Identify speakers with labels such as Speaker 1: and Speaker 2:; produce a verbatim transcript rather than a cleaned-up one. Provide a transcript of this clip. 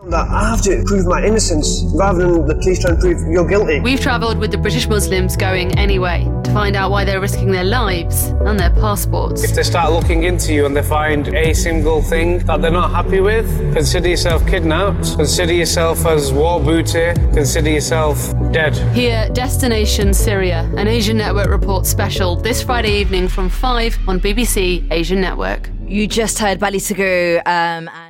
Speaker 1: That I have to prove my innocence rather than the police trying to prove you're guilty.
Speaker 2: We've travelled with the British Muslims going anyway to find out why they're risking their lives and their passports.
Speaker 3: If they start looking into you and they find a single thing that they're not happy with, consider yourself kidnapped, consider yourself as war booty, consider yourself dead.
Speaker 2: Here, Destination Syria, an Asian Network Report special this Friday evening from five on B B C Asian Network.
Speaker 4: You just heard Bally Sagoo um,